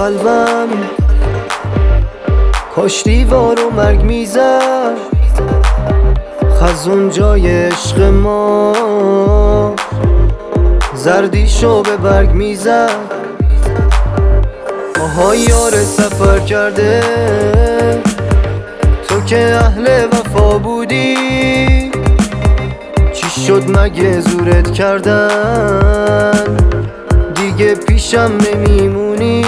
قلبم کاش دیوار و مرگ میزد خزون جای عشق ما زردی شو به برگ میزد. آها یار سفر کرده تو که اهل وفا بودی چی شد مگه زورت کردن دیگه پیشم نمیمونی؟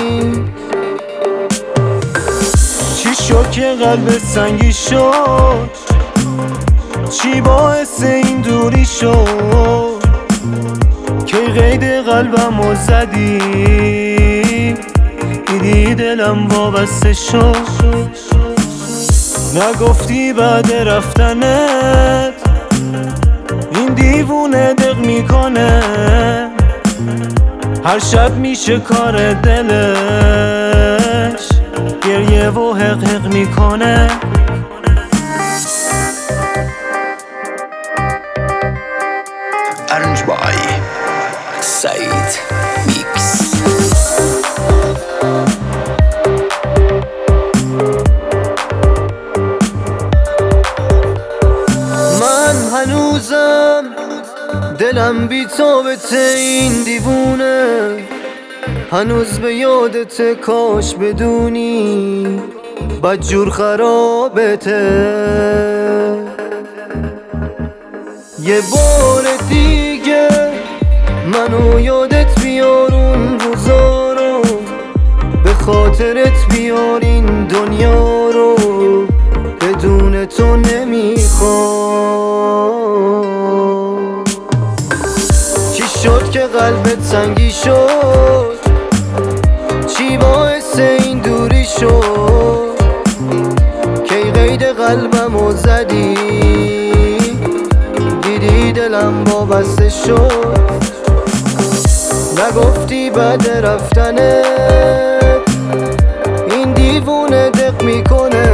چی شد که قلب سنگی شد چی باعث این دوری شد که قید قلبمو زدی دیدی دلم وابسته شد نگفتی بعد رفتنت این دیوونه دق میکنه هر شب میشه کار دلش گریه و حق حق میکنه. Arrange by Said Mix. من هنوزم دلم بی تابته این دیوونه هنوز به یادت کاش بدونی بدجور خرابته. یه بار دیگه منو یادت بیار اون روزا رو به خاطرت بیار این دنیا رو بدون تو نمیخوام. چی شد که قلبت سنگی شد چی باعث این دوری شد کی قید قلبمو زدی دیدی دلم وابسته شد نگفتی بعد رفتنت این دیوونه دق میکنه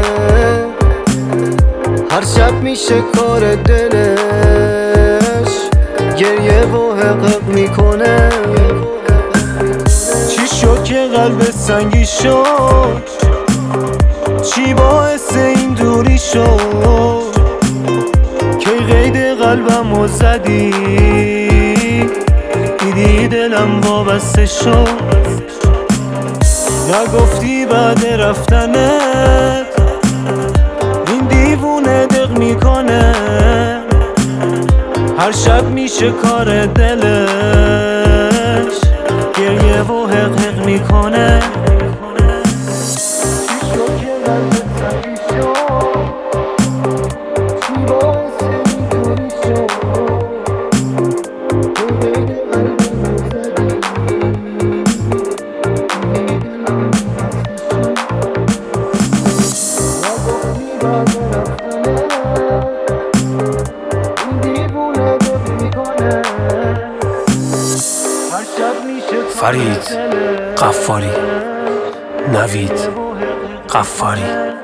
هر شب میشه کار دلش گریه و حقق میکنه. چی شد که قلب سنگی شد چی باعث این دوری شد کی قید قلبمو زدی دیدی دلم وابسته شد نگفتی بعد رفتنت این دیوونه دق میکنه هر شب میشه کار دلش گریه و حق حق میکنه. فرید قفاری، نوید قفاری.